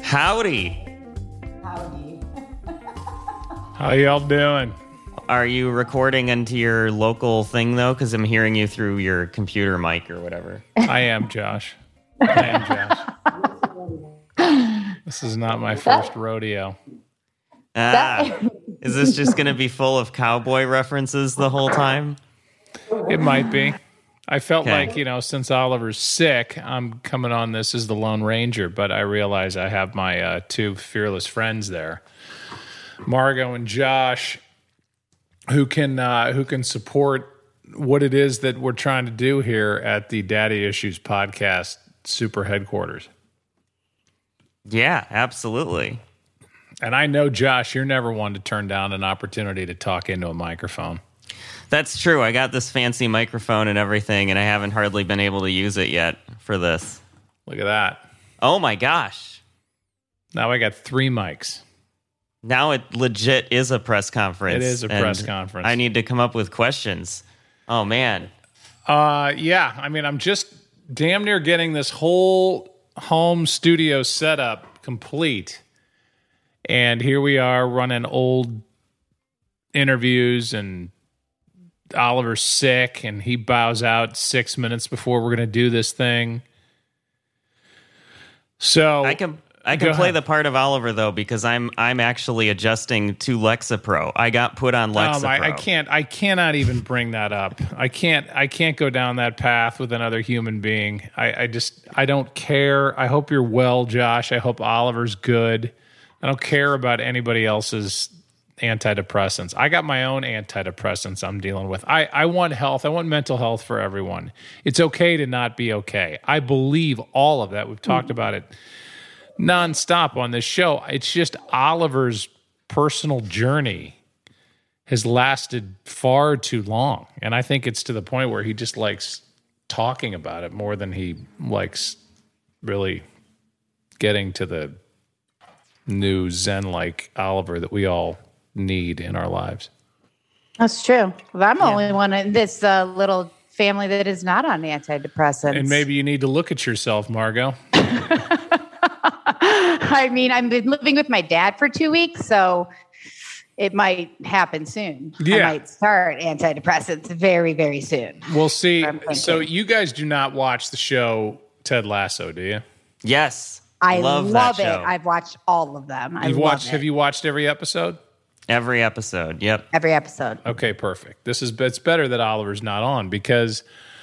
Howdy. Howdy. How y'all doing? Are you recording into your local thing, though? Because I'm hearing you through your computer mic or whatever. I am Josh. This is not my first rodeo. Is this just going to be full of cowboy references the whole time? It might be. I felt like, since Oliver's sick, I'm coming on this as the Lone Ranger, but I realize I have my two fearless friends there, Margo and Josh, who can support what it is that we're trying to do here at the Daddy Issues Podcast Super Headquarters. Yeah, absolutely. And I know, Josh, you're never one to turn down an opportunity to talk into a microphone. That's true. I got this fancy microphone and everything, and I haven't hardly been able to use it yet for this. Look at that. Oh, my gosh. Now I got 3 mics. Now it legit is a press conference. It is a press conference. I need to come up with questions. Oh, man. Yeah. I mean, I'm just damn near getting this whole home studio setup complete. And here we are running old interviews, and Oliver's sick, and he bows out 6 minutes before we're going to do this thing. So I can play the part of Oliver, though, because I'm actually adjusting to Lexapro. I got put on Lexapro. I cannot even bring that up. I can't go down that path with another human being. I don't care. I hope you're well, Josh. I hope Oliver's good. I don't care about anybody else's antidepressants. I got my own antidepressants I'm dealing with. I want health. I want mental health for everyone. It's okay to not be okay. I believe all of that. We've talked about it nonstop on this show. It's just Oliver's personal journey has lasted far too long. And I think it's to the point where he just likes talking about it more than he likes really getting to the new Zen-like Oliver that we all need in our lives. That's true. Well, I'm the only one in this little family that is not on antidepressants. And maybe you need to look at yourself, Margo. I mean, I've been living with my dad for 2 weeks, so it might happen soon. Yeah. I might start antidepressants very, very soon. We'll see. So you guys do not watch the show Ted Lasso, do you? Yes. I love that it. show. I've watched all of them. Have you watched every episode? Every episode, yep. Every episode. Okay, perfect. It's better that Oliver's not on because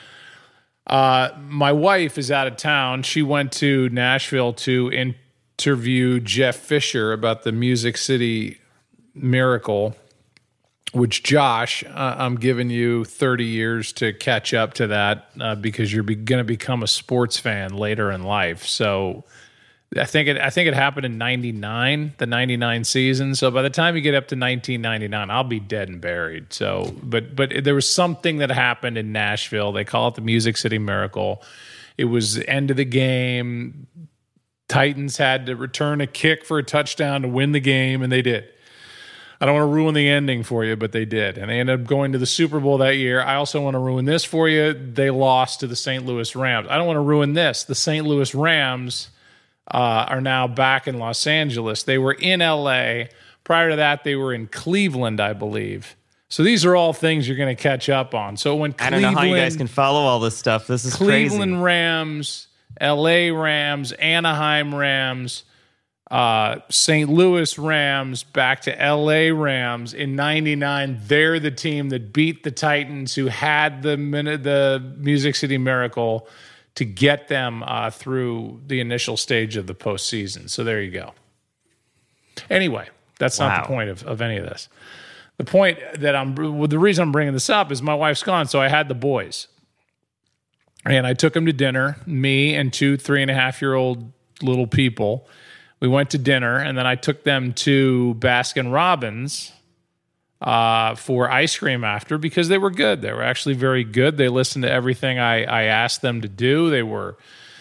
my wife is out of town. She went to Nashville to interview Jeff Fisher about the Music City Miracle, which, Josh, I'm giving you 30 years to catch up to that because you're going to become a sports fan later in life. So I think it happened in 99, the 99 season. So by the time you get up to 1999, I'll be dead and buried. So, but there was something that happened in Nashville. They call it the Music City Miracle. It was the end of the game. Titans had to return a kick for a touchdown to win the game, and they did. I don't want to ruin the ending for you, but they did. And they ended up going to the Super Bowl that year. I also want to ruin this for you. They lost to the St. Louis Rams. I don't want to ruin this. The St. Louis Rams are now back in Los Angeles. They were in L.A. Prior to that, they were in Cleveland, I believe. So these are all things you're going to catch up on. So when I don't know how you guys can follow all this stuff. This is Cleveland crazy. Rams, L.A. Rams, Anaheim Rams, St. Louis Rams, back to L.A. Rams. In 99, they're the team that beat the Titans, who had the Music City Miracle to get them through the initial stage of the postseason. So there you go. Anyway, that's not the point of any of this. The point that the reason I'm bringing this up is my wife's gone, so I had the boys. And I took them to dinner, me and 2 3.5-year-old little people. We went to dinner, and then I took them to Baskin Robbins for ice cream after because they were good. They were actually very good. They listened to everything I asked them to do. They were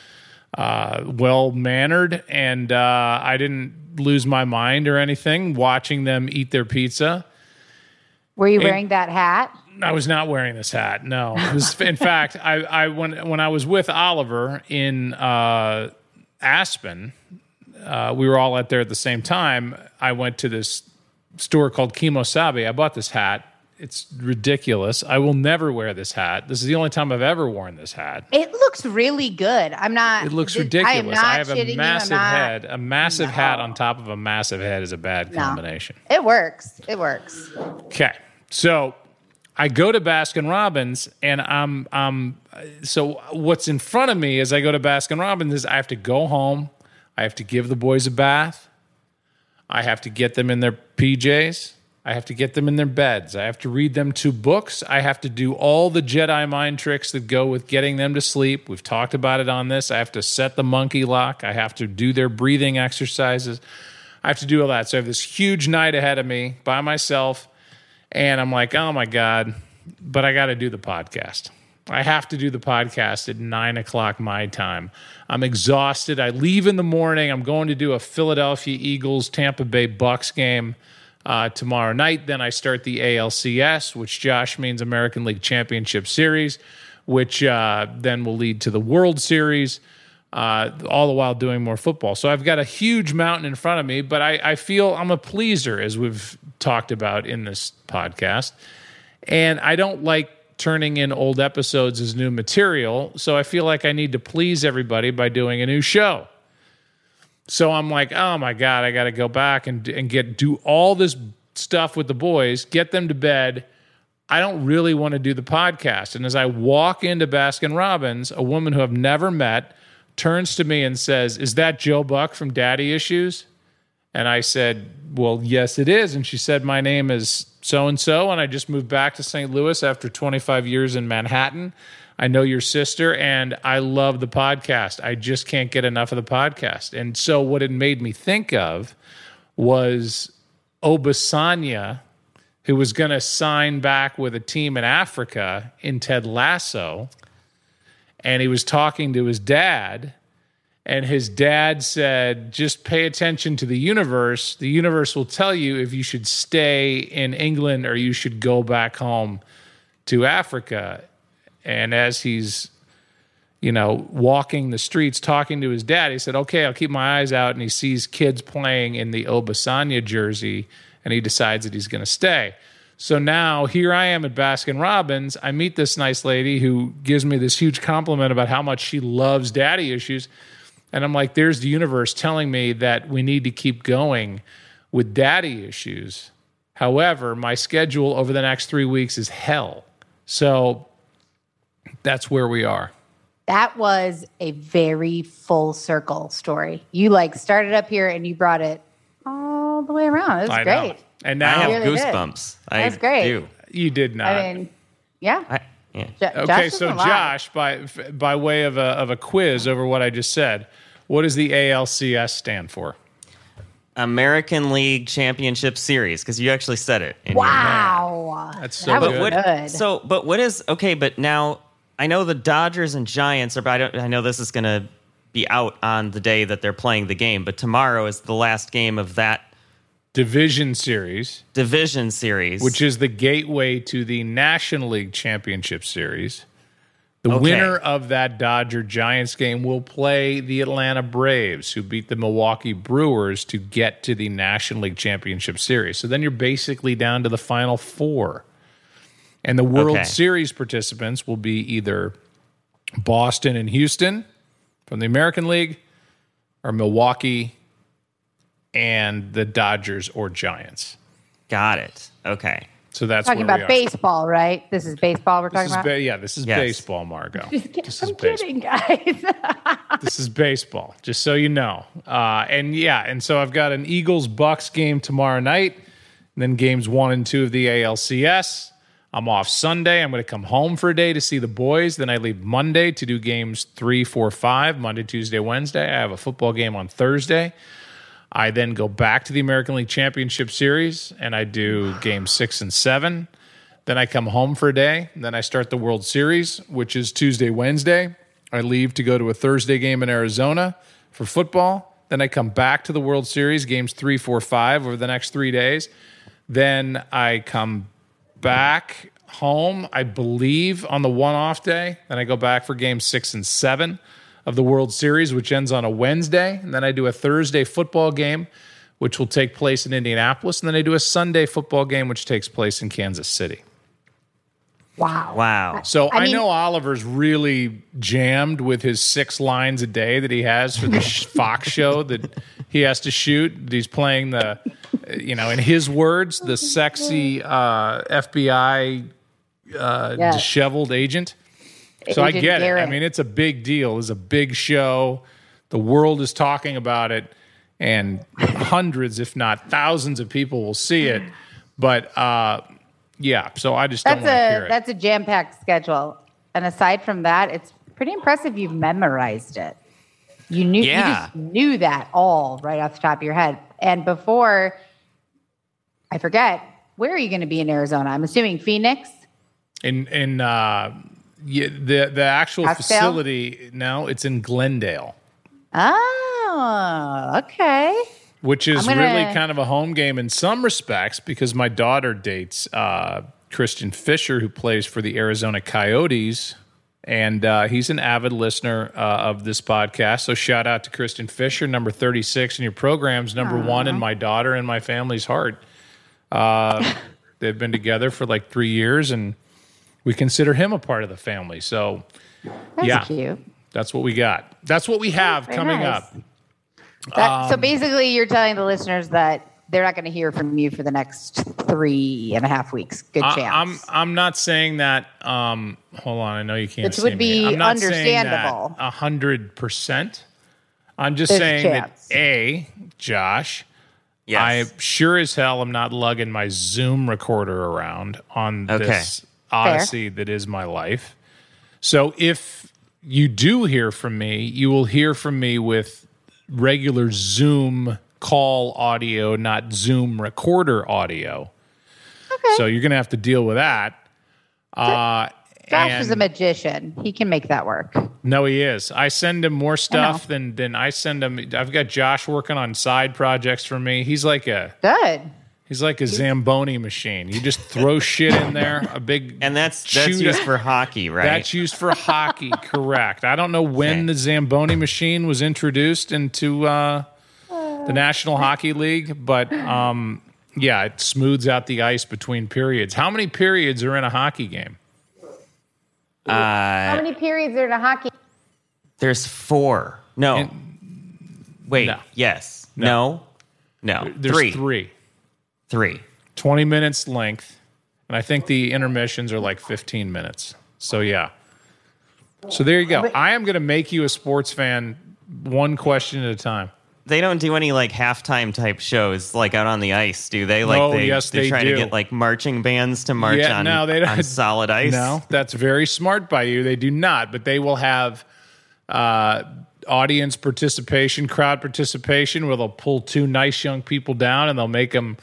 well-mannered, and I didn't lose my mind or anything watching them eat their pizza. Were you wearing that hat? I was not wearing this hat, no. In fact, when I was with Oliver in Aspen, we were all out there at the same time. I went to this store called Kimosabe. I bought this hat. It's ridiculous. I will never wear this hat. This is the only time I've ever worn this hat. It looks really good. I'm not. It looks ridiculous. I have a massive head. A massive No. hat on top of a massive head is a bad combination. It works. It works. Okay. So I go to Baskin Robbins, and so what's in front of me as I go to Baskin Robbins is I have to go home. I have to give the boys a bath. I have to get them in their PJs. I have to get them in their beds. I have to read them 2 books. I have to do all the Jedi mind tricks that go with getting them to sleep. We've talked about it on this. I have to set the monkey lock. I have to do their breathing exercises. I have to do all that. So I have this huge night ahead of me by myself. And I'm like, oh my God, but I got to do the podcast. I have to do the podcast at 9:00 my time. I'm exhausted. I leave in the morning. I'm going to do a Philadelphia Eagles, Tampa Bay Bucks game tomorrow night. Then I start the ALCS, which Josh means American League Championship Series, which then will lead to the World Series, all the while doing more football. So I've got a huge mountain in front of me, but I feel I'm a pleaser, as we've talked about in this podcast. And I don't like turning in old episodes as new material, so I feel like I need to please everybody by doing a new show. So I'm like, oh my God, I got to go back and do all this stuff with the boys, get them to bed. I don't really want to do the podcast. And as I walk into Baskin Robbins, a woman who I've never met turns to me and says, "Is that Joe Buck from Daddy Issues?" And I said, "Well, yes, it is." And she said, "My name is so-and-so, and I just moved back to St. Louis after 25 years in Manhattan. I know your sister, and I love the podcast. I just can't get enough of the podcast." And so what it made me think of was Obasanya, who was going to sign back with a team in Africa in Ted Lasso, and he was talking to his dad, and his dad said, "Just pay attention to the universe. The universe will tell you if you should stay in England or you should go back home to Africa." And as he's, walking the streets talking to his dad, he said, "Okay, I'll keep my eyes out." And he sees kids playing in the Obasanya jersey, and he decides that he's going to stay. So now here I am at Baskin Robbins. I meet this nice lady who gives me this huge compliment about how much she loves Daddy Issues. And I'm like, there's the universe telling me that we need to keep going with Daddy Issues. However, my schedule over the next 3 weeks is hell. So that's where we are. That was a very full circle story. You started up here and you brought it all the way around. It was I great. know. And now I have really goosebumps. That's great. do. You did not. I mean, yeah. Yeah. Okay, so Josh, by way of a quiz over what I just said, what does the ALCS stand for? American League Championship Series, because you actually said it. Wow. That's so That was good. good. What is okay? But now I know the Dodgers and Giants are. I know this is going to be out on the day that they're playing the game, but tomorrow is the last game of that Division Series, which is the gateway to the National League Championship Series. The winner of that Dodger-Giants game will play the Atlanta Braves, who beat the Milwaukee Brewers to get to the National League Championship Series. So then you're basically down to the Final Four. And the World Series participants will be either Boston and Houston from the American League or Milwaukee and the Dodgers or Giants. Got it. Okay. So that's talking where we about are. baseball, right? This is baseball we're talking about? This is baseball, Margo. I'm kidding, guys. This is baseball, just so you know. And so I've got an Eagles-Bucks game tomorrow night, and then games 1 and 2 of the ALCS. I'm off Sunday. I'm going to come home for a day to see the boys. Then I leave Monday to do games 3, 4, 5, Monday, Tuesday, Wednesday. I have a football game on Thursday. I then go back to the American League Championship Series, and I do games 6 and 7. Then I come home for a day. Then I start the World Series, which is Tuesday, Wednesday. I leave to go to a Thursday game in Arizona for football. Then I come back to the World Series, games 3, 4, 5 over the next 3 days. Then I come back home, I believe, on the one-off day. Then I go back for games 6 and 7 of the World Series, which ends on a Wednesday. And then I do a Thursday football game, which will take place in Indianapolis. And then I do a Sunday football game, which takes place in Kansas City. Wow. So I know Oliver's really jammed with his 6 lines a day that he has for the Fox show that he has to shoot. He's playing the, in his words, the sexy FBI disheveled agent. So I get Garrett. it. I mean, it's a big deal. It's a big show. The world is talking about it, and hundreds, if not thousands, of people will see it. But yeah, so I just don't want to hear it. That's a jam-packed schedule. And aside from that, it's pretty impressive you've memorized it. You just knew that all right off the top of your head. And before, I forget, where are you going to be in Arizona? I'm assuming Phoenix? The actual Scottsdale? facility, no, it's in Glendale. Oh, okay. Which is really kind of a home game in some respects because my daughter dates Christian Fisher, who plays for the Arizona Coyotes, and he's an avid listener of this podcast. So shout out to Christian Fisher, number 36 in your programs, number 1 in my daughter and my family's heart. They've been together for like 3 years, and we consider him a part of the family. So, That's cute. That's what we got. That's what we have coming up. So basically, you're telling the listeners that they're not going to hear from you for the next 3.5 weeks. Good chance. I'm not saying that. Hold on, I know you can't. Which would be I'm not understandable. 100%. I'm just saying that Josh. Yes. I sure as hell am not lugging my Zoom recorder around on this odyssey that is my life. So if you do hear from me, you will hear from me with regular Zoom call audio, not Zoom recorder audio. Okay. So you're going to have to deal with that. Josh is a magician. He can make that work. No, he is. I send him more stuff than I send him. I've got Josh working on side projects for me. He's like a Zamboni machine. You just throw shit in there, a big and that's used for hockey, right? That's used for hockey, correct. I don't know when the Zamboni machine was introduced into the National Hockey League, but it smooths out the ice between periods. How many periods are in a hockey game? How many periods are in a hockey? There's 4. No. Wait. No. Yes. No. There's 3. 20 minutes length. And I think the intermissions are like 15 minutes. So, yeah. So there you go. I am going to make you a sports fan one question at a time. They don't do any like halftime type shows like out on the ice, do they? Like they try do. to get like marching bands to march on solid ice. No, that's very smart by you. They do not, but they will have audience participation, crowd participation, where they'll pull 2 nice young people down and they'll make them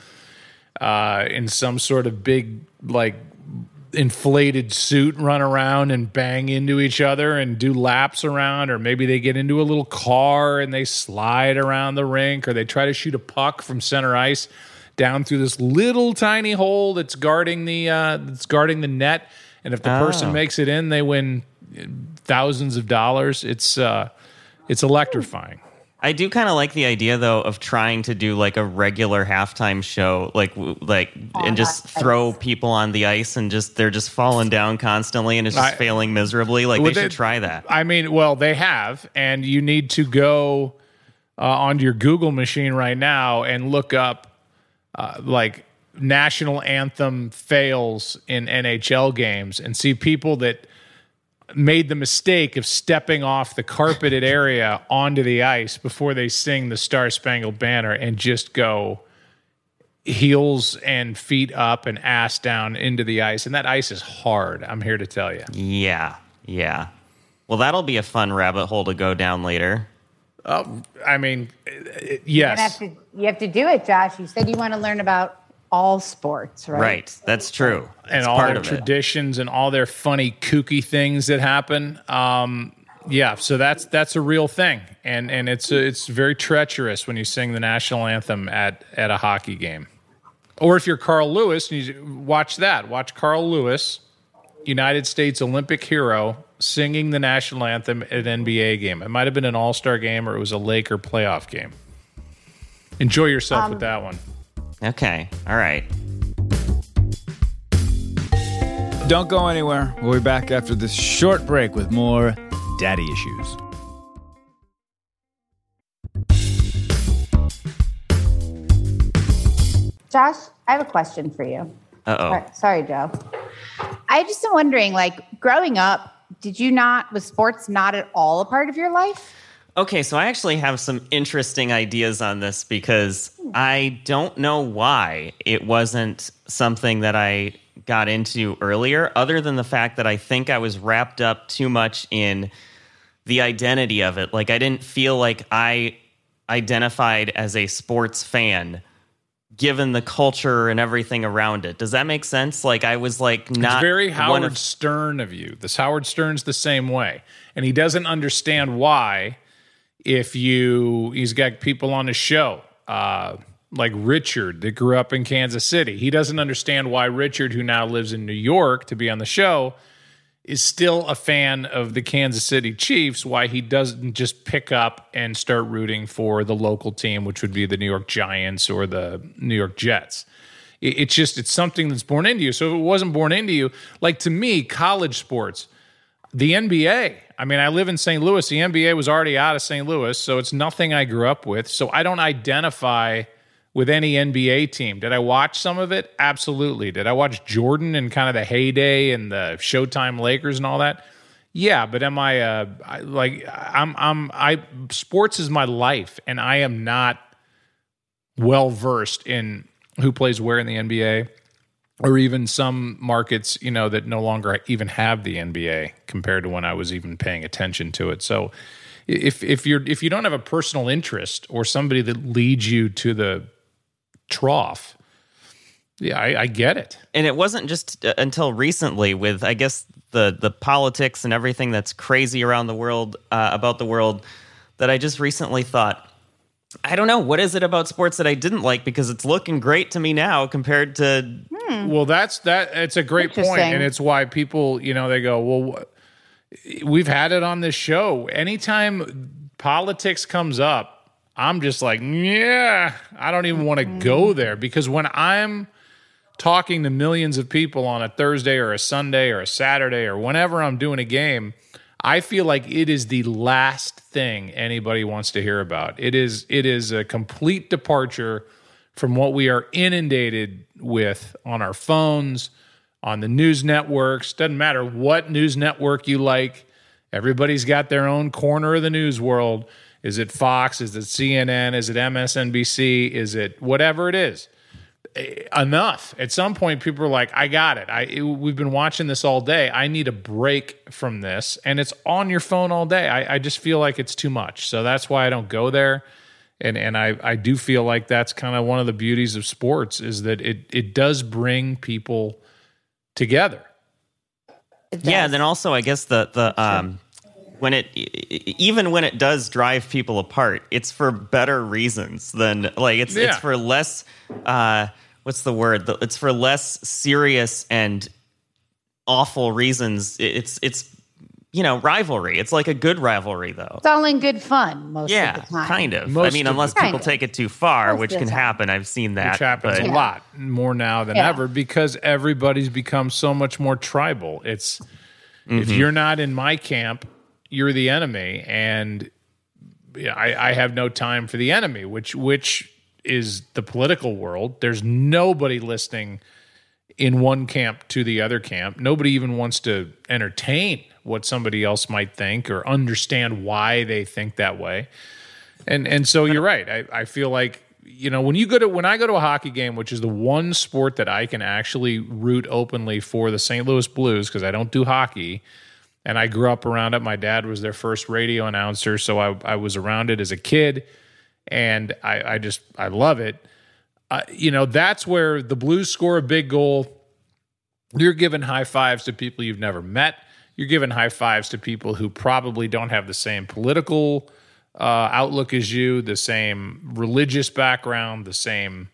in some sort of big like inflated suit run around and bang into each other and do laps around, or maybe they get into a little car and they slide around the rink, or they try to shoot a puck from center ice down through this little tiny hole that's guarding the net, and if the person makes it in, they win thousands of dollars. It's electrifying. I do kind of like the idea, though, of trying to do like a regular halftime show, and just throw people on the ice and they're just falling down constantly and it's just failing miserably. Like they should try that. I mean, well, they have, and you need to go onto your Google machine right now and look up like national anthem fails in NHL games and see people that made the mistake of stepping off the carpeted area onto the ice before they sing the Star Spangled Banner and just go heels and feet up and ass down into the ice. And that ice is hard, I'm here to tell you. Yeah. Well, that'll be a fun rabbit hole to go down later. I mean, yes. You have to do it, Josh. You said you want to learn about all sports, right? Right. That's true. And all their traditions and all their funny, kooky things that happen. So that's a real thing, and it's very treacherous when you sing the national anthem at a hockey game. Or if you're Carl Lewis, you watch that. Watch Carl Lewis, United States Olympic hero, singing the national anthem at an NBA game. It might have been an all-star game or it was a Laker playoff game. Enjoy yourself with that one. Okay. All right. Don't go anywhere. We'll be back after this short break with more Daddy Issues. Josh, I have a question for you. Uh-oh. Sorry, Joe. I just am wondering, like, growing up, was sports not at all a part of your life? Okay, so I actually have some interesting ideas on this because I don't know why it wasn't something that I got into earlier, other than the fact that I think I was wrapped up too much in the identity of it. Like, I didn't feel like I identified as a sports fan given the culture and everything around it. Does that make sense? Like, I was like not... It's very Howard Stern of you. This Howard Stern's the same way. And he doesn't understand why he's got people on his show, like Richard that grew up in Kansas City. He doesn't understand why Richard, who now lives in New York to be on the show, is still a fan of the Kansas City Chiefs, why he doesn't just pick up and start rooting for the local team, which would be the New York Giants or the New York Jets. It's something that's born into you. So if it wasn't born into you, like to me, college sports, the NBA, I mean, I live in St. Louis. The NBA was already out of St. Louis, so it's nothing I grew up with. So I don't identify with any NBA team. Did I watch some of it? Absolutely. Did I watch Jordan and kind of the heyday and the Showtime Lakers and all that? Yeah, but am I sports is my life, and I am not well versed in who plays where in the NBA, or even some markets, that no longer even have the NBA compared to when I was even paying attention to it. So if you don't have a personal interest or somebody that leads you to the trough, yeah, I get it. And it wasn't just until recently with, I guess, the politics and everything that's crazy around the world, about the world, that I just recently thought, I don't know, what is it about sports that I didn't like? Because it's looking great to me now compared to... Well, it's a great point, and it's why people, they go, well, we've had it on this show. Anytime politics comes up, I'm just like, yeah, I don't even want to go there, because when I'm talking to millions of people on a Thursday or a Sunday or a Saturday or whenever I'm doing a game, I feel like it is the last thing anybody wants to hear about. It is a complete departure from what we are inundated with on our phones, on the news networks. Doesn't matter what news network you like. Everybody's got their own corner of the news world. Is it Fox? Is it CNN? Is it MSNBC? Is it whatever it is? Enough. At some point, people are like, I got it. We've been watching this all day. I need a break from this. And it's on your phone all day. I just feel like it's too much. So that's why I don't go there. And I do feel like that's kind of one of the beauties of sports, is that it does bring people together. Yeah, and then also I guess when it does drive people apart, it's for better reasons than it's for less what's the word? It's for less serious and awful reasons. It's rivalry. It's like a good rivalry, though. It's all in good fun most of the time. Yeah, kind of. Unless people take it too far, which can happen. I've seen that. Which happens a lot more now than ever, because everybody's become so much more tribal. It's if you're not in my camp, you're the enemy, and I have no time for the enemy, which is the political world. There's nobody listening in one camp to the other camp. Nobody even wants to entertain what somebody else might think or understand why they think that way. And so you're right. I feel like, when I go to a hockey game, which is the one sport that I can actually root openly for the St. Louis Blues, because I don't do hockey, and I grew up around it. My dad was their first radio announcer, so I was around it as a kid, and I love it. That's where the Blues score a big goal. You're giving high fives to people you've never met. You're giving high fives to people who probably don't have the same political outlook as you, the same religious background, the same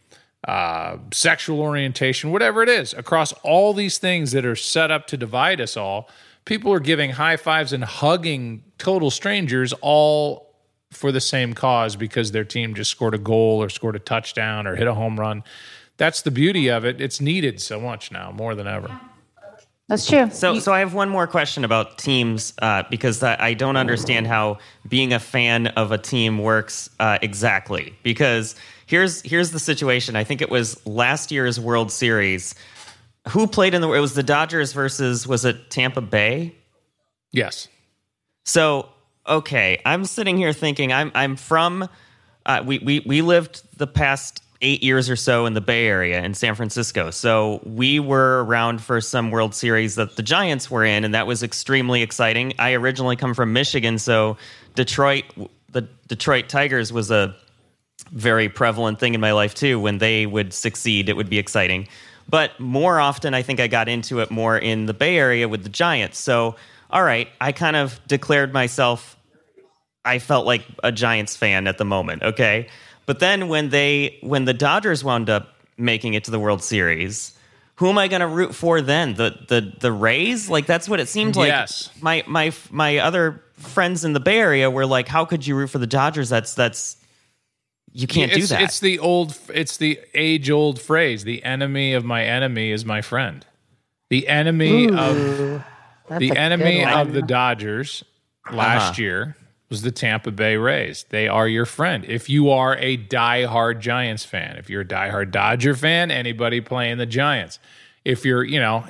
sexual orientation, whatever it is. Across all these things that are set up to divide us all, people are giving high fives and hugging total strangers all for the same cause because their team just scored a goal or scored a touchdown or hit a home run. That's the beauty of it. It's needed so much now, more than ever. That's true. So I have one more question about teams because I don't understand how being a fan of a team works exactly. Because here's the situation. I think it was last year's World Series. Who played it was the Dodgers versus, was it Tampa Bay? Yes. So, okay, I'm sitting here thinking I'm from we lived the past 8 years or so in the Bay Area in San Francisco. So we were around for some World Series that the Giants were in, and that was extremely exciting. I originally come from Michigan, so the Detroit Tigers was a very prevalent thing in my life too. When they would succeed, it would be exciting. But more often, I think I got into it more in the Bay Area with the Giants. So, all right, I kind of declared myself, I felt like a Giants fan at the moment, okay? But then when the Dodgers wound up making it to the World Series, who am I going to root for then? The Rays? Like, that's what it seemed like. Yes. My other friends in the Bay Area were like, how could you root for the Dodgers? That's you can't do that. It's the age-old phrase, the enemy of my enemy is my friend. The enemy of the Dodgers last year was the Tampa Bay Rays. They are your friend. If you are a diehard Giants fan, if you're a diehard Dodger fan, anybody playing the Giants. If you're,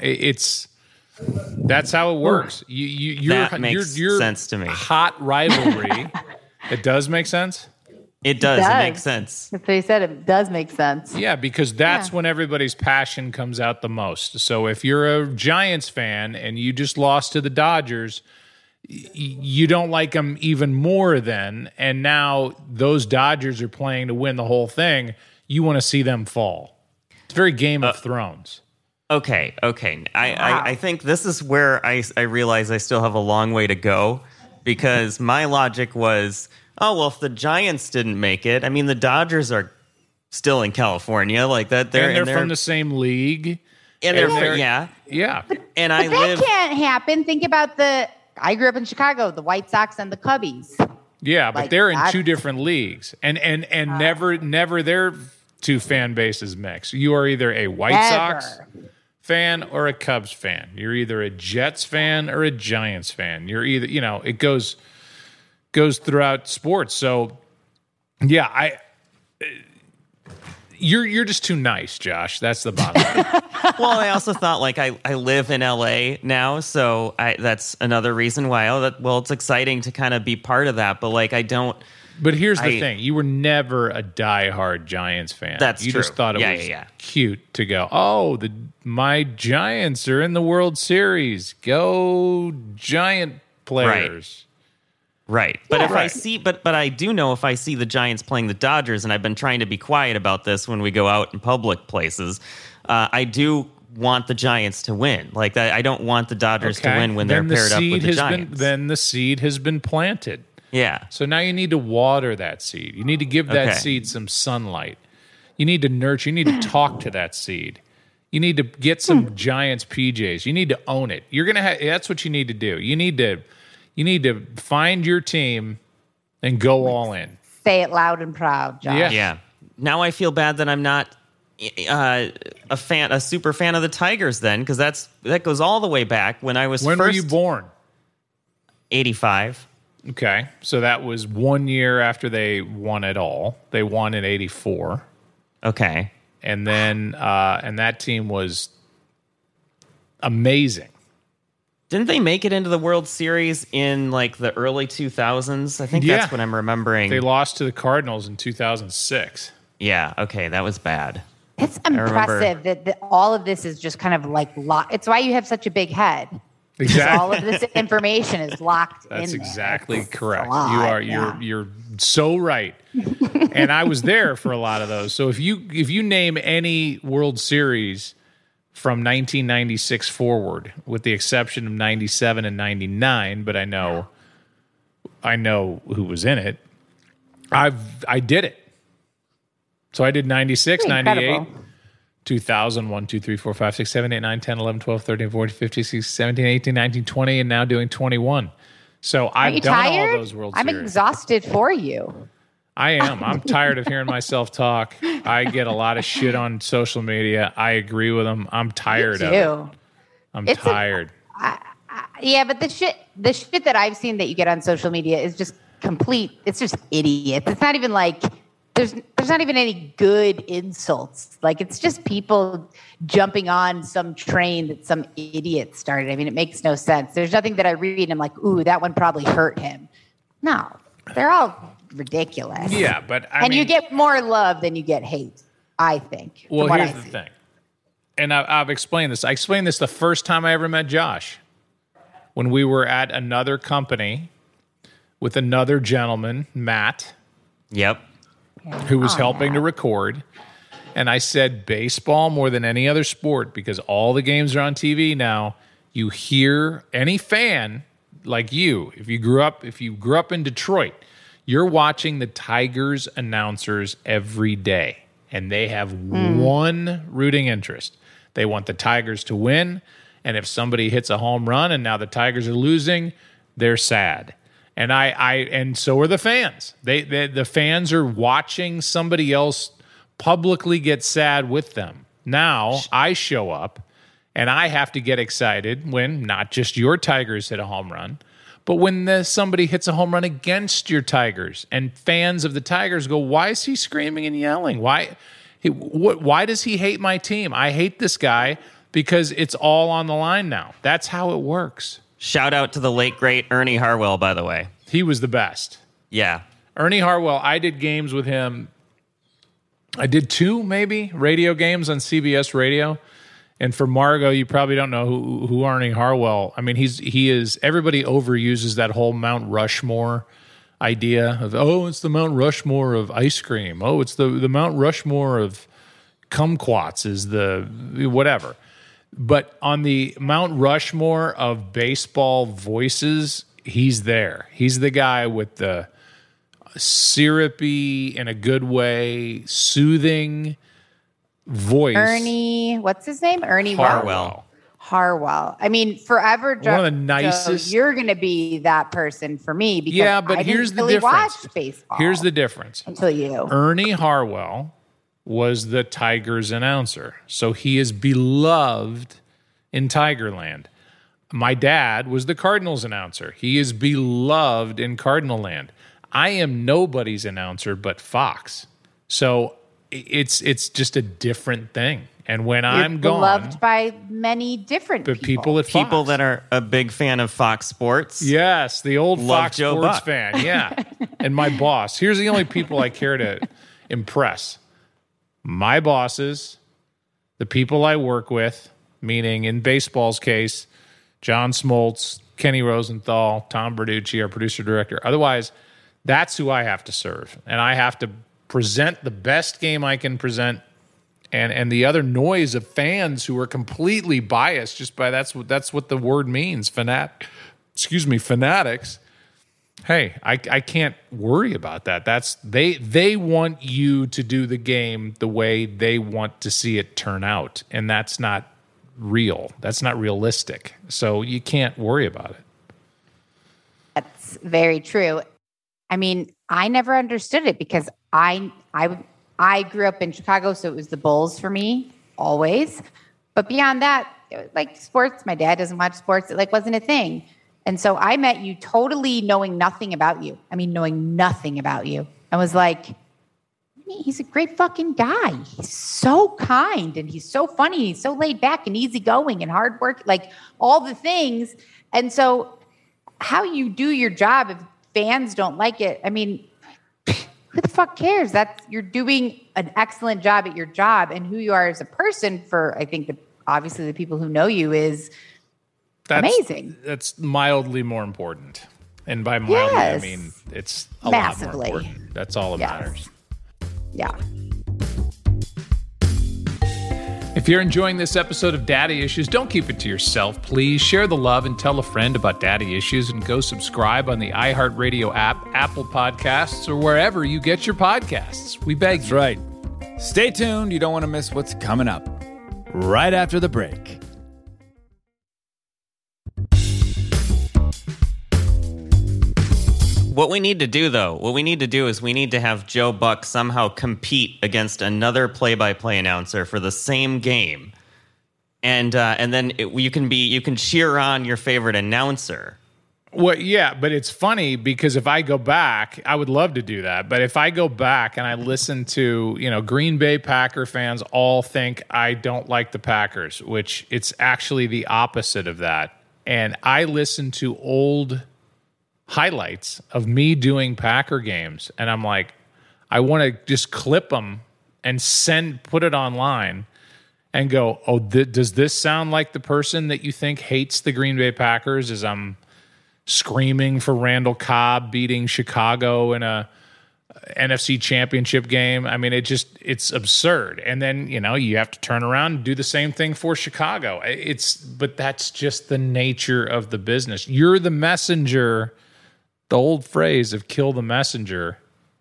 that's how it works. That makes sense to me. Hot rivalry. It does make sense? It does. It makes sense. If they said it does make sense. Yeah, because that's when everybody's passion comes out the most. So if you're a Giants fan and you just lost to the Dodgers, you don't like them even more then, and now those Dodgers are playing to win the whole thing. You want to see them fall. It's very Game of Thrones. Okay. I think this is where I realize I still have a long way to go, because my logic was, oh, well, if the Giants didn't make it, I mean, the Dodgers are still in California, like that. They're from the same league. And yeah. And that can't happen. Think about I grew up in Chicago, the White Sox and the Cubbies. Yeah, but they're in two different leagues, and never their two fan bases mix. You are either a White Sox fan or a Cubs fan. You're either a Jets fan or a Giants fan. You're either, it goes throughout sports. So, yeah, You're just too nice, Josh. That's the bottom line. Well, I also thought, like, I live in LA now, so that's another reason why. It's exciting to kind of be part of that, but like, I don't. But here's the thing: you were never a diehard Giants fan. That's true. You just thought it was cute to go, oh, my Giants are in the World Series. Go Giant players. Right. But but I do know if I see the Giants playing the Dodgers, and I've been trying to be quiet about this when we go out in public places, I do want the Giants to win. Like, I don't want the Dodgers to win when they're paired up with the Giants. Then the seed has been planted. Yeah. So now you need to water that seed. You need to give that seed some sunlight. You need to nurture. You need to talk to that seed. You need to get some Giants PJs. You need to own it. You're gonna have. That's what you need to do. You need to find your team and go all in. Say it loud and proud, Josh. Yeah. Now I feel bad that I'm not a super fan of the Tigers then, because that goes all the way back when I was When were you born? 85. Okay. So that was 1 year after they won it all. They won in 84. Okay. And then and that team was amazing. Didn't they make it into the World Series in like the early 2000s? I think that's what I'm remembering. They lost to the Cardinals in 2006. Yeah, okay, that was bad. It's impressive that all of this is just kind of like it's why you have such a big head. Exactly. All of this information is locked in there. That's exactly correct. Lot, you're so right. And I was there for a lot of those. So if you name any World Series from 1996 forward, with the exception of 97 and 99, but I know who was in it. I did it. So I did 96, 98, 2000, 1, 2, 3, 4, 5, 6, 7, 8, 9, 10, 11, 12, 13, 14, 15, 16, 17, 18, 19, 20, and now doing 21. So I've done all those World Series. I'm exhausted for you. I am. I'm tired of hearing myself talk. I get a lot of shit on social media. I agree with them. I'm tired of it. I'm tired. Yeah, but the shit that I've seen that you get on social media is just complete. It's just idiots. It's not even like there's not even any good insults. Like, it's just people jumping on some train that some idiot started. I mean, it makes no sense. There's nothing that I read and I'm like, ooh, that one probably hurt him. No, they're all ridiculous. Yeah, but I mean, you get more love than you get hate, I think. Well, here's the thing. And I've explained this. I explained this the first time I ever met Josh, when we were at another company with another gentleman, Matt. Yep. Who was helping to record. And I said, baseball more than any other sport, because all the games are on TV now. You hear any fan like you, if you grew up in Detroit, you're watching the Tigers announcers every day, and they have one rooting interest. They want the Tigers to win, and if somebody hits a home run and now the Tigers are losing, they're sad. And and so are the fans. The fans are watching somebody else publicly get sad with them. Now I show up and I have to get excited when not just your Tigers hit a home run, but when somebody hits a home run against your Tigers, and fans of the Tigers go, "Why is he screaming and yelling? Why does he hate my team? I hate this guy because it's all on the line now." That's how it works. Shout out to the late, great Ernie Harwell, by the way. He was the best. Yeah. Ernie Harwell, I did games with him. I did 2, maybe, radio games on CBS Radio. And for Margo, you probably don't know who Ernie Harwell. I mean, he is. Everybody overuses that whole Mount Rushmore idea of, oh, it's the Mount Rushmore of ice cream. Oh, it's the Mount Rushmore of kumquats is the whatever. But on the Mount Rushmore of baseball voices, he's there. He's the guy with the syrupy, in a good way, soothing voice. Ernie, what's his name? Ernie Harwell. Harwell. I mean, forever. One of the nicest. Joe, you're going to be that person for me because but here's the difference. Watch baseball. Here's the difference. Until you. Ernie Harwell was the Tigers announcer, so he is beloved in Tigerland. My dad was the Cardinals announcer. He is beloved in Cardinal Land. I am nobody's announcer but Fox. So it's just a different thing. And when I'm gone, beloved by many different people at Fox. People that are a big fan of Fox Sports. Yes, the old Fox Joe Sports Buck. fan. Yeah. And my boss. Here's the only people I care to impress. My bosses, the people I work with, meaning in baseball's case, John Smoltz, Kenny Rosenthal, Tom Bertucci, our producer-director. Otherwise, that's who I have to serve. And I have to present the best game I can present, and the other noise of fans who are completely biased just by that's what the word means, fanatics. Hey, I can't worry about that. That's they want you to do the game the way they want to see it turn out, and that's not real. That's not realistic. So you can't worry about it. That's very true. I mean, I never understood it because I grew up in Chicago, so it was the Bulls for me always. But beyond that, it was like sports, my dad doesn't watch sports. It wasn't a thing. And so I met you totally knowing nothing about you. I mean, knowing nothing about you. I was like, he's a great fucking guy. He's so kind and he's so funny. He's so laid back and easygoing and hard work, like all the things. And so how you do your job, if fans don't like it, I mean, who the fuck cares? You're doing an excellent job at your job, and who you are as a person for, I think, obviously the people who know you is amazing. That's mildly more important. And by mildly, I mean it's a massively lot more important. That's all that matters. Yeah. If you're enjoying this episode of Daddy Issues, don't keep it to yourself, please. Share the love and tell a friend about Daddy Issues, and go subscribe on the iHeartRadio app, Apple Podcasts, or wherever you get your podcasts. We beg you. That's right. Stay tuned. You don't want to miss what's coming up. right after the break. What we need to do is we need to have Joe Buck somehow compete against another play-by-play announcer for the same game, and then you can cheer on your favorite announcer. Well, yeah, but it's funny because if I go back, I would love to do that. But if I go back and I listen to, Green Bay Packer fans all think I don't like the Packers, which it's actually the opposite of that. And I listen to old highlights of me doing Packer games, and I'm like, I want to just clip them and put it online and go, oh, does this sound like the person that you think hates the Green Bay Packers as I'm screaming for Randall Cobb beating Chicago in a NFC championship game? I mean, it's absurd. And then, you have to turn around and do the same thing for Chicago. But that's just the nature of the business. You're the messenger. The old phrase of kill the messenger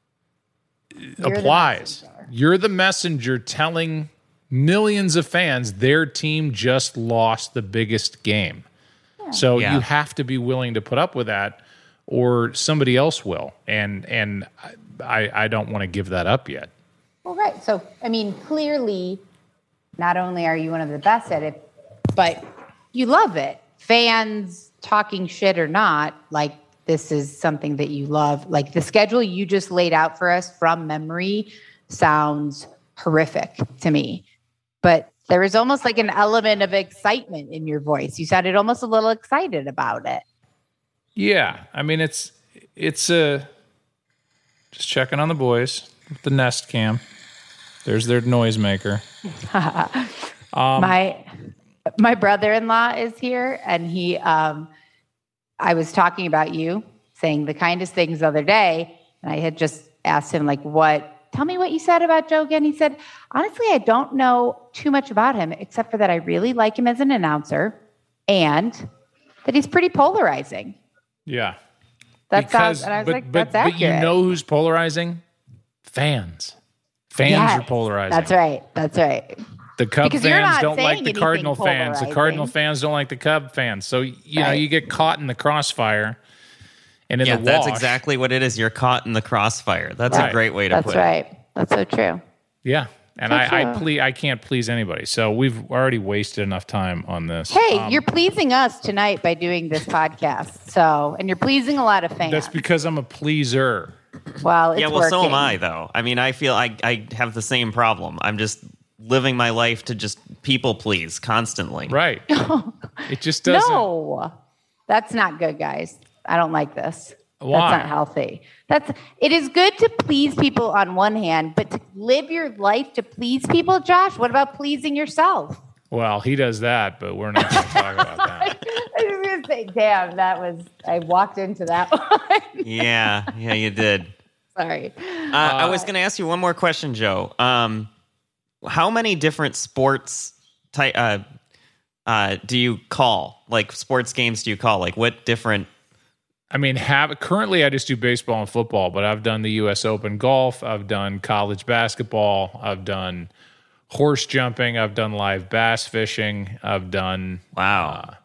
applies. You're the messenger telling millions of fans their team just lost the biggest game. Yeah. So you have to be willing to put up with that, or somebody else will. And I don't want to give that up yet. Well, right. So, I mean, clearly, not only are you one of the best at it, but you love it. Fans talking shit or not, like, this is something that you love. Like, the schedule you just laid out for us from memory sounds horrific to me. But there is almost like an element of excitement in your voice. You sounded almost a little excited about it. Yeah. I mean, it's just checking on the boys with the Nest Cam. There's their noisemaker. My brother-in-law is here, and he I was talking about you, saying the kindest things the other day, and I had just asked him, tell me what you said about Joe again. He said, honestly, I don't know too much about him, except for that I really like him as an announcer, and that he's pretty polarizing. Yeah. And I was like, that's accurate. But you know who's polarizing? Fans. Fans are polarizing. That's right. The Cub fans don't like the Cardinal fans. The Cardinal fans don't like the Cub fans. So, you get caught in the crossfire and in the wash. That's exactly what it is. You're caught in the crossfire. That's a great way to put it. That's right. That's so true. Yeah. And I can't please anybody. So we've already wasted enough time on this. Hey, you're pleasing us tonight by doing this podcast. So, and you're pleasing a lot of fans. That's because I'm a pleaser. Well, it's working. So am I, though. I mean, I feel I have the same problem. I'm just living my life to just people please constantly. Right. It just doesn't. No, that's not good, guys. I don't like this. Why? That's not healthy. It is good to please people on one hand, but to live your life to please people, Josh, what about pleasing yourself? Well, he does that, but we're not going to talk about that. I was going to say, damn, I walked into that one. Yeah, you did. Sorry. I was going to ask you one more question, Joe. How many different sports do you call? Like, sports games do you call? Like, what different? I mean, currently I just do baseball and football, but I've done the U.S. Open golf. I've done college basketball. I've done horse jumping. I've done live bass fishing. I've done that's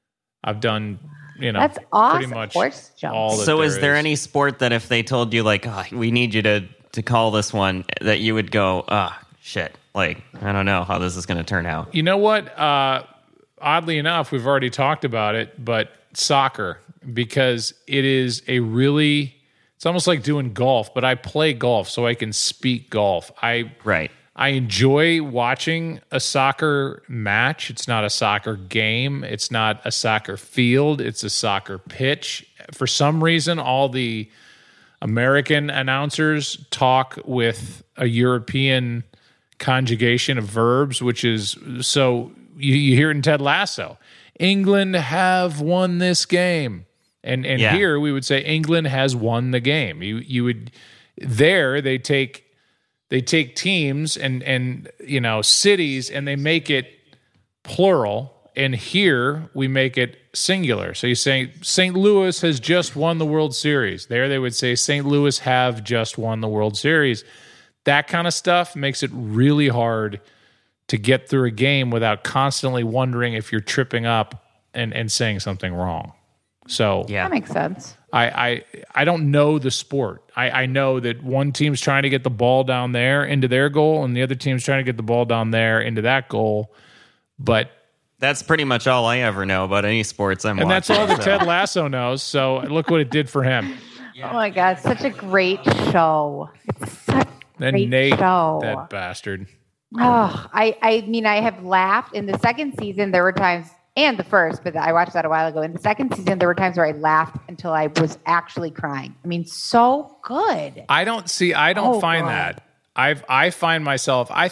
awesome. pretty much horse jumping. all that. So, is there any sport that if they told you we need you to call this one, that you would go, shit, I don't know how this is going to turn out? You know what? Oddly enough, we've already talked about it, but soccer, because it is it's almost like doing golf, but I play golf, so I can speak golf. I enjoy watching a soccer match. It's not a soccer game. It's not a soccer field. It's a soccer pitch. For some reason, all the American announcers talk with a European conjugation of verbs, which is so you hear it in Ted Lasso. England have won this game. And here we would say England has won the game. You would they take teams and cities and they make it plural, and here we make it singular. So you say St. Louis has just won the World Series. There they would say St. Louis have just won the World Series. That kind of stuff makes it really hard to get through a game without constantly wondering if you're tripping up and saying something wrong. So that makes sense. I don't know the sport. I know that one team's trying to get the ball down there into their goal, and the other team's trying to get the ball down there into that goal. But that's pretty much all I ever know about any sports I'm watching. And that's all that Ted Lasso knows. So look what it did for him. Yeah. Oh my God, such a great show. It's such a great Nate, show. That bastard. Oh, I mean, I have laughed. In the second season, there were times, and the first, but I watched that a while ago. In the second season, there were times where I laughed until I was actually crying. I mean, so good. I don't find that. I find myself, I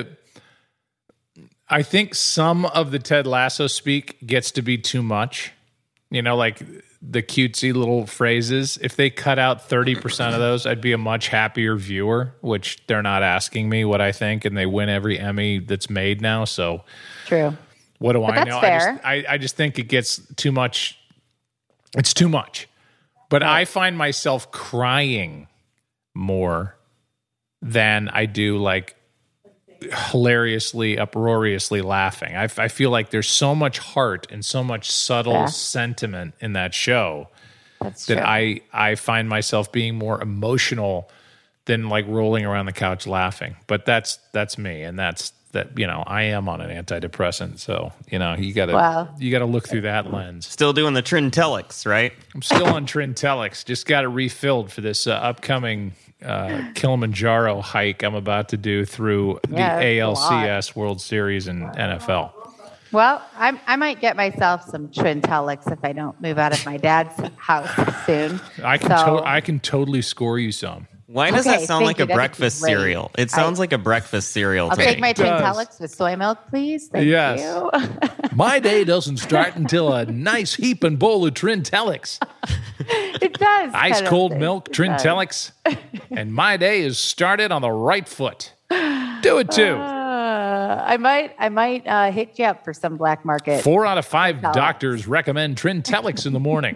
think some of the Ted Lasso speak gets to be too much. You know, like the cutesy little phrases. If they cut out 30% of those, I'd be a much happier viewer, which they're not asking me what I think, and they win every Emmy that's made now. So true. What do but I that's know? Fair. I just think it gets too much. It's too much. But I find myself crying more than I do like hilariously, uproariously laughing. I feel like there's so much heart and so much subtle sentiment in that show that I find myself being more emotional than like rolling around the couch laughing. But that's me, and that's that. You know, I am on an antidepressant, so you know you gotta look through that lens. Still doing the Trintellix, right? I'm still on Trintellix. Just got it refilled for this upcoming Kilimanjaro hike I'm about to do through the ALCS World Series and NFL. Well, I might get myself some Trintellix if I don't move out of my dad's house soon. I can totally score you some. Why does that sound like a breakfast cereal? It sounds like a breakfast cereal. I'll take my Trintellix with soy milk, please. Thank you. My day doesn't start until a nice heaping bowl of Trintellix. It does. Ice cold milk, Trintellix, and my day is started on the right foot. Do it too. I might hit you up for some black market. 4 out of 5 doctors recommend Trintellix in the morning.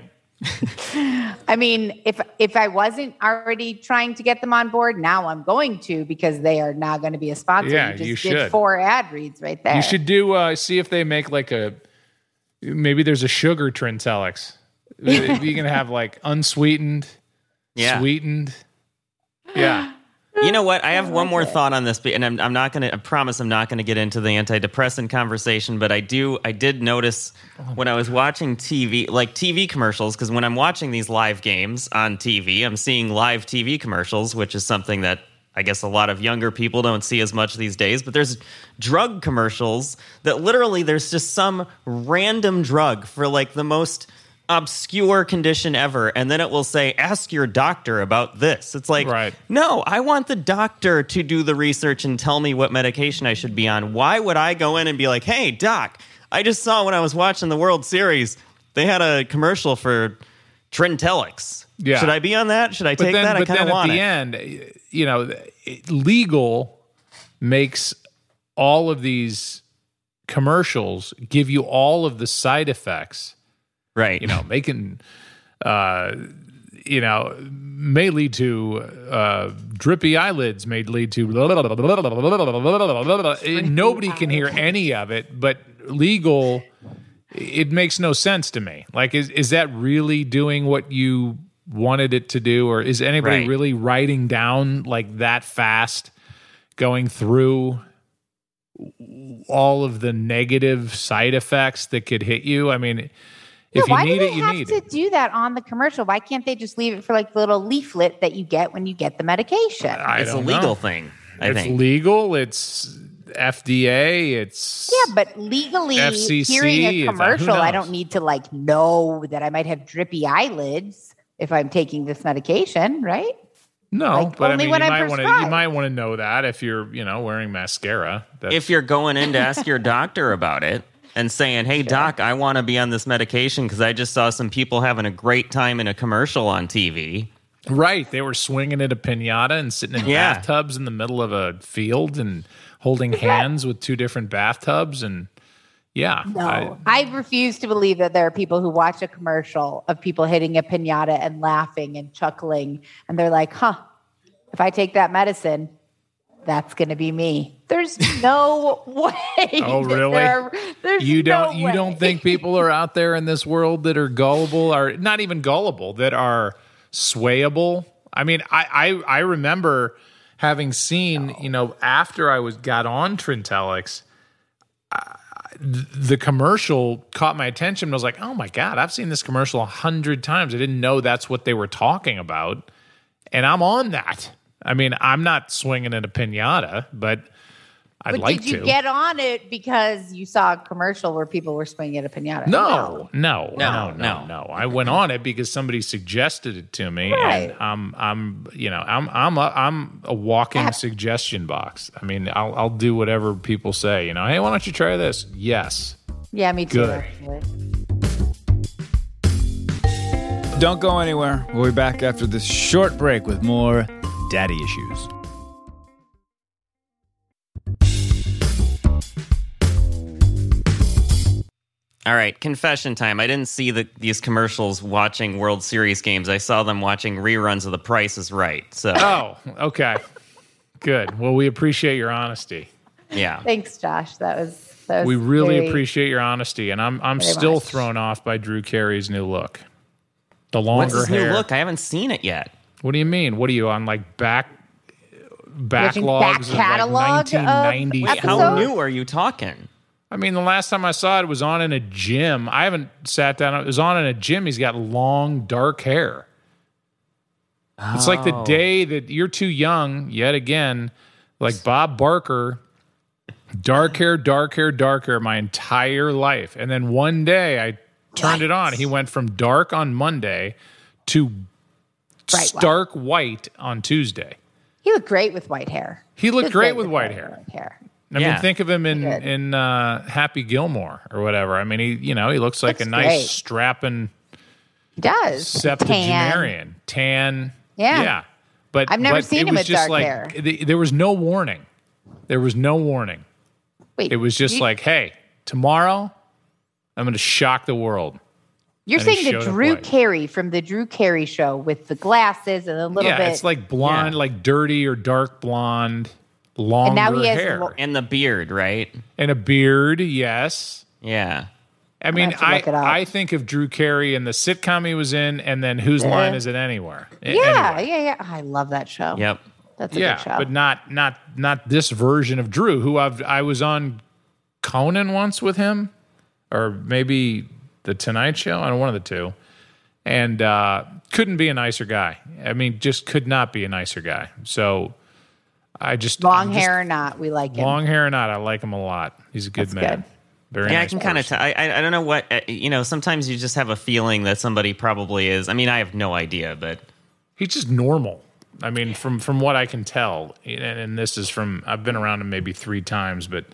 I mean, if I wasn't already trying to get them on board, now I'm going to, because they are now going to be a sponsor. Yeah, you just did 4 ad reads right there. You should do see if they make like maybe there's a sugar Trintellix. You can have like unsweetened, sweetened. Yeah. You know what? I have one more thought on this, and I'm not going to. I promise I'm not going to get into the antidepressant conversation. But I did notice when I was watching TV, like TV commercials, because when I'm watching these live games on TV, I'm seeing live TV commercials, which is something that I guess a lot of younger people don't see as much these days. But there's drug commercials that literally there's just some random drug for like the most obscure condition ever, and then it will say, ask your doctor about this. It's like, no, I want the doctor to do the research and tell me what medication I should be on. Why would I go in and be like, hey, doc, I just saw when I was watching the World Series, they had a commercial for Trintellix. Yeah. Should I be on that? Should I take that? I kind of want it. But then at the end, you know, legal makes all of these commercials give you all of the side effects. Right. You know, making, may lead to drippy eyelids, may lead to nobody can hear any of it, but legal, it makes no sense to me. Like, is that really doing what you wanted it to do? Or is anybody really writing down like that fast, going through all of the negative side effects that could hit you? I mean, if you need it, you need it. Why do they have to do that on the commercial? Why can't they just leave it for like the little leaflet that you get when you get the medication? It's a legal thing, I think. It's legal. It's FDA. It's but legally, FCC, hearing a commercial, I don't need to like know that I might have drippy eyelids if I'm taking this medication, right? No, like, but I mean, you might want to know that if you're, wearing mascara. If you're going in to ask your doctor about it, and saying, hey, doc, I want to be on this medication because I just saw some people having a great time in a commercial on TV. Right. They were swinging at a piñata and sitting in bathtubs in the middle of a field and holding hands with 2 different bathtubs. And No, I refuse to believe that there are people who watch a commercial of people hitting a piñata and laughing and chuckling. And they're like, if I take that medicine, that's going to be me. There's no way. Oh, really? There's you no don't think people are out there in this world that are gullible, or not even gullible, that are swayable? I mean, I remember having seen, after I got on Trintellix, the commercial caught my attention. I was like, oh my God, I've seen this commercial 100 times. I didn't know that's what they were talking about. And I'm on that. I mean, I'm not swinging at a pinata, but I'd like to. Did you get on it because you saw a commercial where people were swinging at a pinata? No. I went on it because somebody suggested it to me, right. And I'm a walking suggestion box. I mean, I'll do whatever people say. Hey, why don't you try this? Yes. Yeah, me too. Good. Actually. Don't go anywhere. We'll be back after this short break with more Daddy Issues. All right, confession time. I didn't see these commercials watching World Series games. I saw them watching reruns of The Price is Right. So. Oh, okay. Good. Well, we appreciate your honesty. Yeah. Thanks, Josh. That was we really appreciate your honesty, and I'm still much. thrown off by Drew Carey's new look. The longer What's his hair. new look? I haven't seen it yet. What do you mean? What are you on, like backlogs back of like catalog of 1990? Wait, how new are you talking? I mean, the last time I saw it was on in a gym. I haven't sat down. It was on in a gym. He's got long, dark hair. Oh. It's like the day that you're too young, yet again, like Bob Barker, dark hair my entire life. And then one day I turned it on. He went from dark on Monday to stark white on Tuesday. He looked great with white hair. He looked great with white hair. I Yeah. mean, think of him in Happy Gilmore or whatever. I mean, he looks like a nice strapping He does. septuagenarian. Tan. Yeah. But I've never seen him with just dark hair. There was no warning. Wait, It was just like, hey, tomorrow I'm going to shock the world. You're And he saying the showed up Drew white. Carey from the Drew Carey show with the glasses and a little bit. It's like blonde, like dirty or dark blonde, longer And now he has hair. And the beard, right? And a beard, yes. Yeah. I mean, have to look it up. I think of Drew Carey and the sitcom he was in, and then Whose Line Is It Anywhere? Yeah. I love that show. Yep. That's a good show. But not this version of Drew, who I was on Conan once with him, or maybe The Tonight Show. I don't know, one of the two. And couldn't be a nicer guy. I mean, just could not be a nicer guy. So I just long hair or not, we like him. Long hair or not, I like him a lot. He's a good man. Good. Very Yeah, nice I can kind of person. I don't know what, sometimes you just have a feeling that somebody probably is. I mean, I have no idea, but. He's just normal. I mean, from what I can tell, and this is from, I've been around him maybe 3 times, but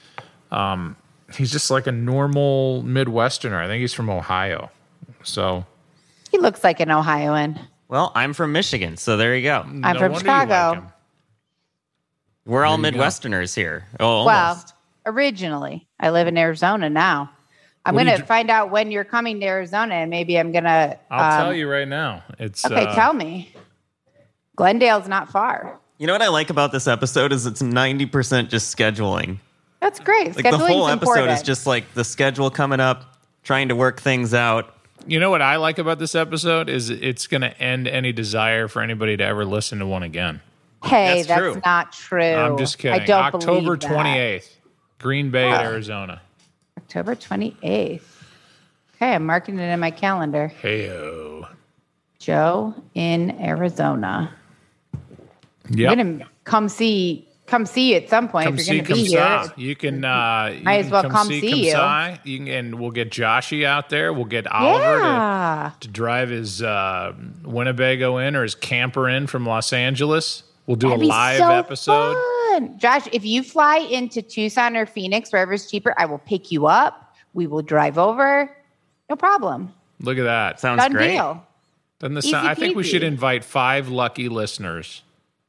he's just like a normal Midwesterner. I think he's from Ohio. So He looks like an Ohioan. Well, I'm from Michigan, so there you go. I'm no from wonder you Chicago. like him. We're all There you go. Midwesterners here. Oh, Well, almost. originally, I live in Arizona now. I'm What do going you to find out when you're coming to Arizona, and maybe I'm going to. I'll tell you right now. It's Okay, tell me. Glendale's not far. You know what I like about this episode is it's 90% just scheduling. That's great. Like the whole Scheduling's episode important. is just like the schedule coming up, trying to work things out. You know what I like about this episode is it's going to end any desire for anybody to ever listen to one again. Hey, That's that's true. not true. I'm just kidding. I don't October believe that. 28th, Green Bay, Arizona. October 28th. Okay, I'm marking it in my calendar. Heyo. Joe in Arizona. Yep. I'm gonna come see you at some point Come if see, you're gonna come be saw. here. You can. Might as well come see you. Saw. You can, and we'll get Joshy out there. We'll get Oliver Yeah. to drive his Winnebago in or his camper in from Los Angeles. We'll do That'd a be live so episode. fun. Josh, if you fly into Tucson or Phoenix, wherever's cheaper, I will pick you up. We will drive over. No problem. Look at that. Sounds Done great. deal. Doesn't this Easy sound, I think we peasy. should invite 5 lucky listeners.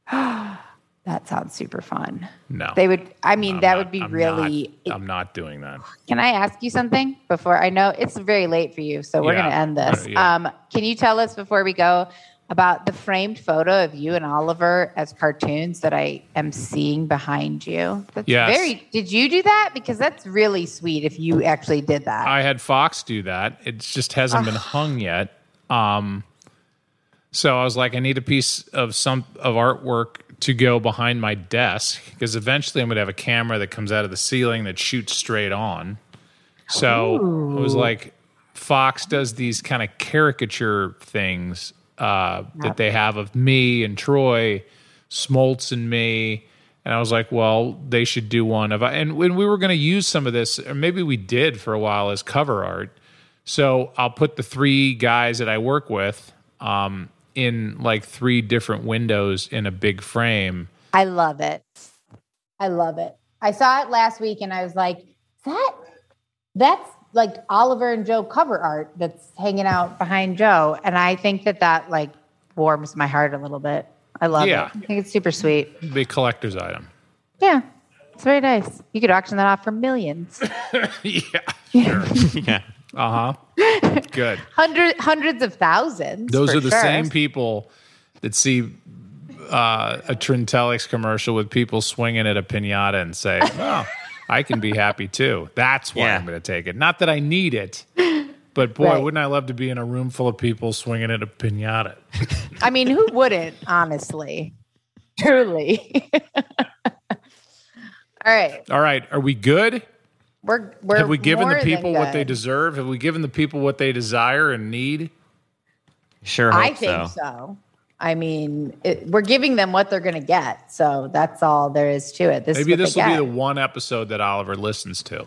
That sounds super fun. No. They would. I mean, I'm that not- would be I'm really. Not, I'm not doing that. Can I ask you something before? I know it's very late for you, so we're Yeah. going to end this. Yeah. Can you tell us before we go about the framed photo of you and Oliver as cartoons that I am seeing behind you. That's did you do that? Because that's really sweet if you actually did that. I had Fox do that. It just hasn't been hung yet. So I was like, I need a piece of artwork to go behind my desk because eventually I'm going to have a camera that comes out of the ceiling that shoots straight on. So it was like Fox does these kind of caricature things that they have of me and Troy, Smoltz and me. And I was like, well, they should do one of, and when we were going to use some of this, or maybe we did for a while as cover art. So I'll put the 3 guys that I work with in like 3 different windows in a big frame. I love it. I love it. I saw it last week and I was like, that's like Oliver and Joe cover art that's hanging out behind Joe. And I think that like warms my heart a little bit. I love it. I think it's super sweet. Big collector's item. Yeah. It's very nice. You could auction that off for millions. Yeah. Sure. Yeah. Uh-huh. Good. Hundreds of thousands. Those are the same people that see a Trintelix commercial with people swinging at a piñata and say, oh, I can be happy too. That's why I'm going to take it. Not that I need it, but boy, wouldn't I love to be in a room full of people swinging at a piñata. I mean, who wouldn't, honestly? Truly. All right. Are we good? We're Have we given the people what they deserve? Have we given the people what they desire and need? Sure, I think so. I mean, we're giving them what they're going to get, so that's all there is to it. Maybe this will be the one episode that Oliver listens to.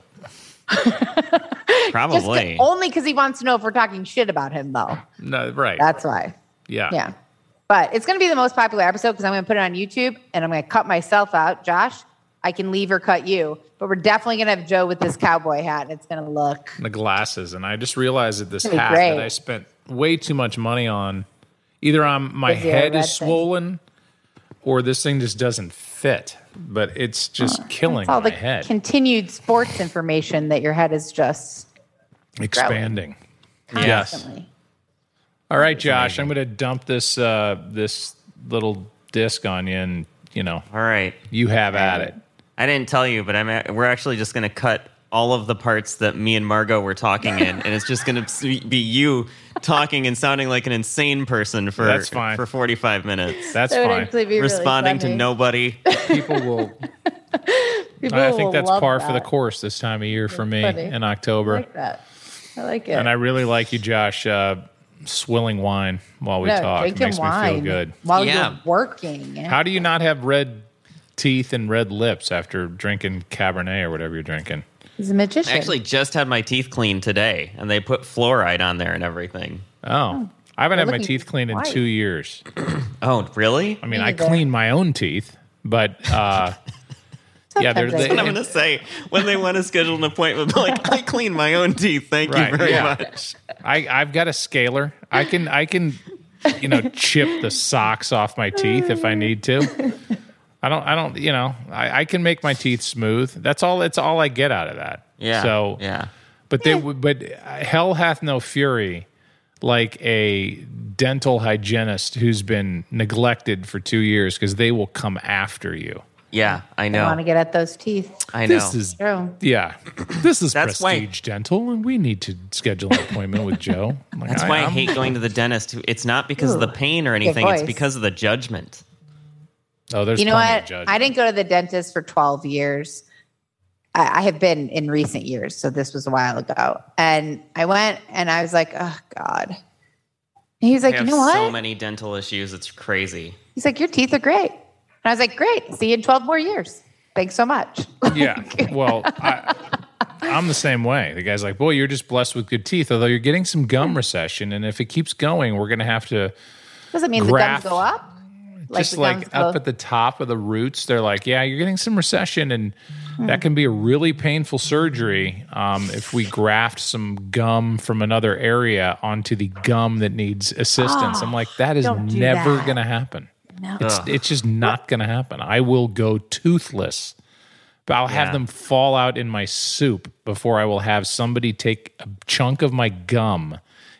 Probably. Only because he wants to know if we're talking shit about him, though. No, right. That's why. Yeah. But it's going to be the most popular episode because I'm going to put it on YouTube, and I'm going to cut myself out. Josh, I can leave or cut you, but we're definitely going to have Joe with this cowboy hat, and it's going to look... The glasses, and I just realized that this hat that I spent way too much money on, either my head is swollen or this thing just doesn't fit, but it's just killing my head. All the continued sports information that your head is just... expanding. Constantly. Yes. All right, Josh, I'm going to dump this this little disc on you, and, all right, you have at it. I didn't tell you, but we're actually just going to cut all of the parts that me and Margot were talking in, and it's just going to be you talking and sounding like an insane person for 45 minutes. That's fine. Responding to nobody. People will. I think that's par for the course this time of year for me in October. I like that. I like it. And I really like you, Josh, swilling wine while we talk. It makes me feel good. While you're working. How do you not have red teeth and red lips after drinking Cabernet or whatever you're drinking? He's a magician. I actually just had my teeth cleaned today, and they put fluoride on there and everything. Oh. I haven't had my teeth cleaned in 2 years. Oh, really? I mean, I clean my own teeth, but... That's what I'm going to say. When they want to schedule an appointment, like, I clean my own teeth. Thank you very much. I've got a scaler. I can chip the socks off my teeth if I need to. I can make my teeth smooth. That's all I get out of that. Yeah. So, but hell hath no fury like a dental hygienist who's been neglected for 2 years because they will come after you. Yeah, I know. I want to get at those teeth. I know. This is Prestige Dental, and we need to schedule an appointment with Joe. That's why I hate going to the dentist. It's not because of the pain or anything. It's because of the judgment. Oh, there's plenty of judgment. I didn't go to the dentist for 12 years. I have been in recent years, so this was a while ago. And I went, and I was like, oh, God. And he was like, you know what? So many dental issues. It's crazy. He's like, your teeth are great. And I was like, great. See you in 12 more years. Thanks so much. Yeah. Well, I'm the same way. The guy's like, boy, you're just blessed with good teeth, although you're getting some gum recession. And if it keeps going, we're going to have to Does it mean the gums go up? Just like up at the top of the roots, they're like, yeah, you're getting some recession, and that can be a really painful surgery if we graft some gum from another area onto the gum that needs assistance. I'm like, that is never going to happen. No. It's just not going to happen. I will go toothless, but I'll have them fall out in my soup before I will have somebody take a chunk of my gum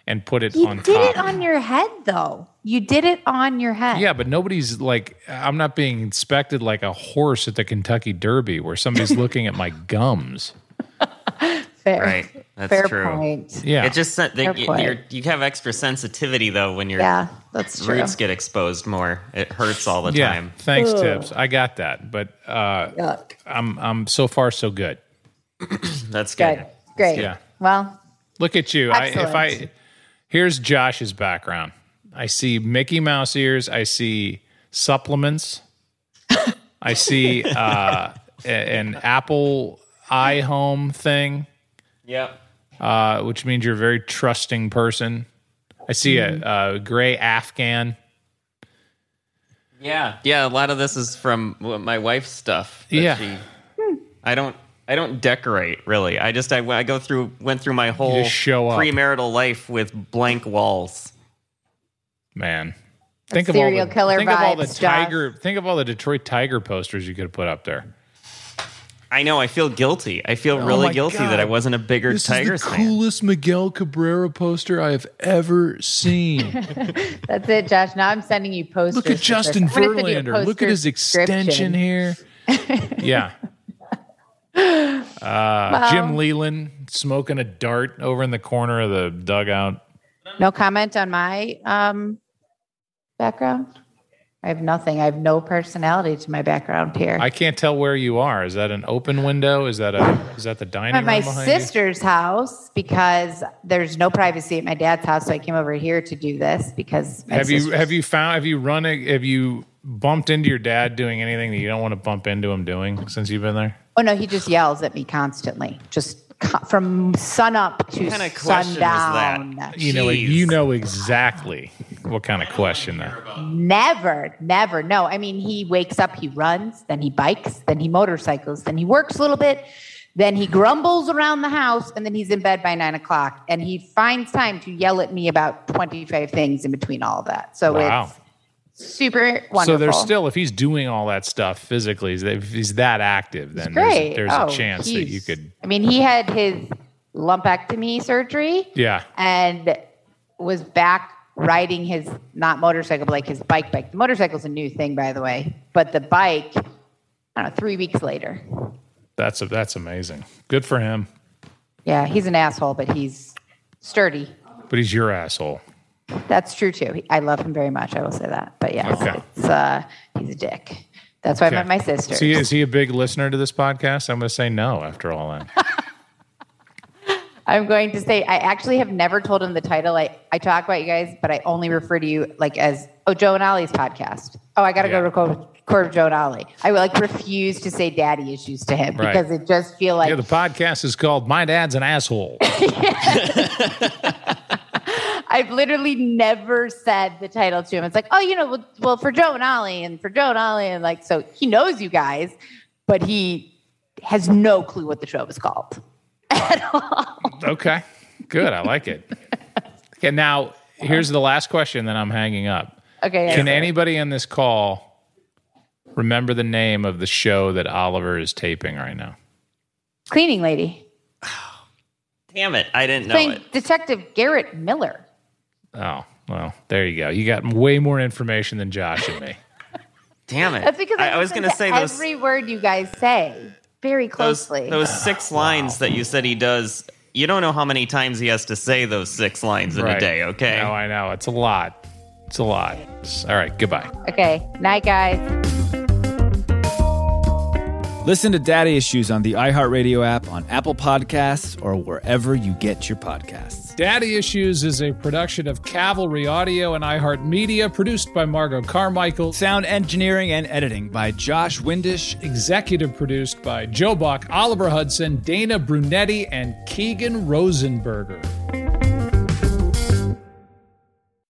and put it You on top. did it on your head, though. You did it on your head. Yeah, but nobody's like, I'm not being inspected like a horse at the Kentucky Derby where somebody's looking at my gums. Fair. Right. That's Fair true. point. Yeah. It just you have extra sensitivity though when your that's true. roots get exposed more. It hurts all the Yeah. time. Thanks, Tips. I got that. But I'm so far so good. That's good. Good. Great. Yeah. Well, Look at you. Excellent. Here's Josh's background. I see Mickey Mouse ears. I see supplements. I see an Apple iHome thing, Yep. which means you're a very trusting person. I see a gray Afghan. Yeah. Yeah, a lot of this is from my wife's stuff. Yeah. I don't decorate really. I went through my whole just show up. premarital life with blank walls. Man. Think of serial killer think of all the vibes, Josh. Tiger. Think of all the Detroit Tiger posters you could have put up there. I know. I feel guilty. I feel really guilty that I wasn't a bigger Tigers fan. Coolest Miguel Cabrera poster I have ever seen. that's it, Josh. Now I'm sending you posters. Look at Justin Verlander. Look at his extension here. Yeah. Jim Leland smoking a dart over in the corner of the dugout. No comment on my background. I have nothing. I have no personality to my background here. I can't tell where you are. Is that an open window? Is that the dining I'm room at my behind sister's house because there's no privacy at my dad's house, so I came over here to do this because have you bumped into your dad doing anything that you don't want to bump into him doing since you've been there? Oh no, he just yells at me constantly, just from sun up to What kind of question sundown. was that? You know exactly what kind of question that. Never. No, I mean, he wakes up, he runs, then he bikes, then he motorcycles, then he works a little bit, then he grumbles around the house, and then he's in bed by 9:00. And he finds time to yell at me about 25 things in between all of that. So Wow. it's super wonderful. So there's still, if he's doing all that stuff physically, if he's that active, then there's a chance that you could. I mean, he had his lumpectomy surgery. Yeah. And was back riding his, not motorcycle, but like his bike. The motorcycle's a new thing, by the way. But the bike, I don't know, 3 weeks later. That's amazing. Good for him. Yeah, he's an asshole, but he's sturdy. But he's your asshole. That's true, too. I love him very much. I will say that. But yeah, Okay. He's a dick. That's why I met my sister. Is he a big listener to this podcast? I'm going to say no after all that. I'm going to say I actually have never told him the title. I talk about you guys, but I only refer to you like as Joe and Ollie's podcast. Oh, I got to go record Joe and Ollie. I would refuse to say daddy issues to him because it just feel like the podcast is called My Dad's an Asshole. I've literally never said the title to him. It's like, oh, well, for Joe and Ollie and for Joe and Ollie, and so he knows you guys, but he has no clue what the show is called at all. Okay, good. I like it. Okay, now here's the last question, then I'm hanging up. Okay. Can anybody on this call remember the name of the show that Oliver is taping right now? Cleaning Lady. Damn it. I didn't know it. Detective Garrett Miller. Oh, well, there you go. You got way more information than Josh and me. Damn it. That's because I was going to say every word you guys say very closely. Those 6 lines that you said he does, you don't know how many times he has to say those 6 lines in a day, okay? No, I know. It's a lot. All right, goodbye. Okay. Night, guys. Listen to Daddy Issues on the iHeartRadio app, on Apple Podcasts, or wherever you get your podcasts. Daddy Issues is a production of Cavalry Audio and iHeartMedia, produced by Margot Carmichael. Sound engineering and editing by Josh Windish. Executive produced by Joe Buck, Oliver Hudson, Dana Brunetti, and Keegan Rosenberger.